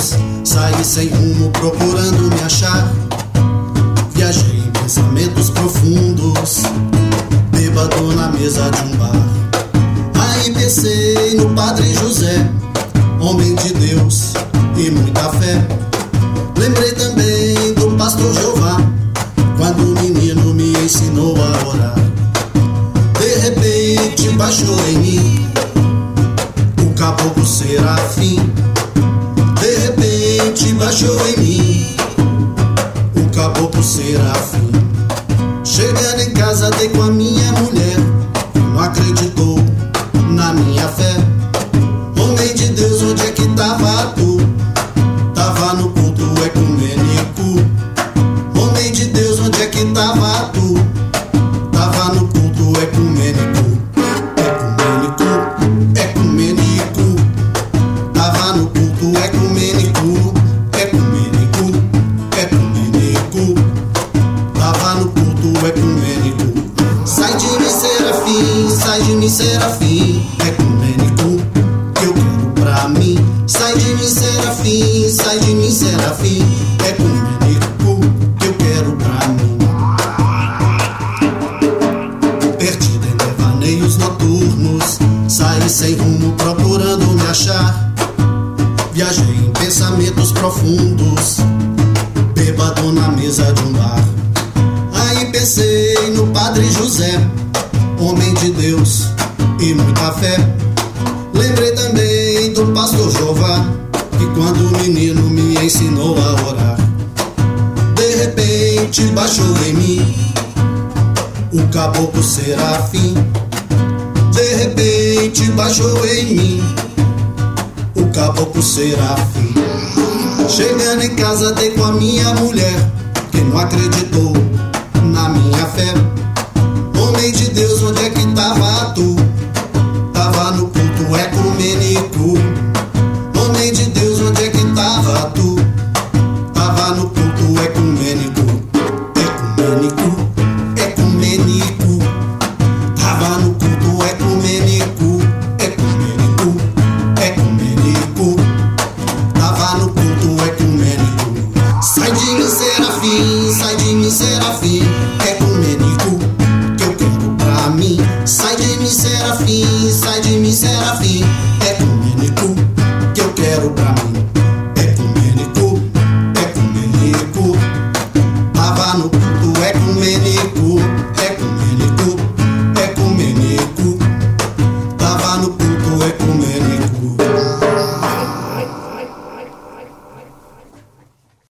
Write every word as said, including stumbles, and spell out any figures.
profundos. Saí sem rumo procurando me achar. Viajei em pensamentos profundos, bêbado na mesa de um bar. Aí pensei no Padre José, homem de Deus e muita fé. Lembrei também do pastor Jeová, quando o menino me ensinou a orar. De repente baixou em mim o caboclo serafim. De repente baixou em mim o caboclo serafim. Chegando em casa dei com a minha mulher, não acreditou na minha fé. Homem de Deus, onde é que tava tu? Tava no culto ecumênico. Homem de Deus, onde é que tava tu? Tava no culto ecumênico. Ecumênico, ecumênico. Tava no culto ecumênico. Ecumênico, ecumênico. Tava no culto ecumênico. Sai de mim, serafim, sai de mim, serafim. Ecumênico, que eu quero pra mim. Sai de mim, serafim, sai de mim, serafim. Ecumênico, que eu quero pra mim. Perdido em devaneios noturnos, saí sem rumo procurando me achar. Viajei em pensamentos profundos, bêbado na mesa de um bar. Aí pensei no Padre José, homem de Deus e muita fé. Lembrei também do pastor Jeová, que quando o menino me ensinou a orar. De repente baixou em mim o caboclo serafim. De repente baixou em mim o caboclo serafim. Chegando em casa dei com a minha mulher, que não acreditou na minha fé. Homem de Deus, onde é que tava tu? Tava no culto ecumênico. Homem de Deus, onde é que tava tu? Tava no culto ecumênico. Ecumênico, ecumênico. Tava no culto ecumênico. Ecumênico, ecumênico. Tava no culto ecumênico. Sai de mim, serafim, sai de mim, serafim. Ecumênico.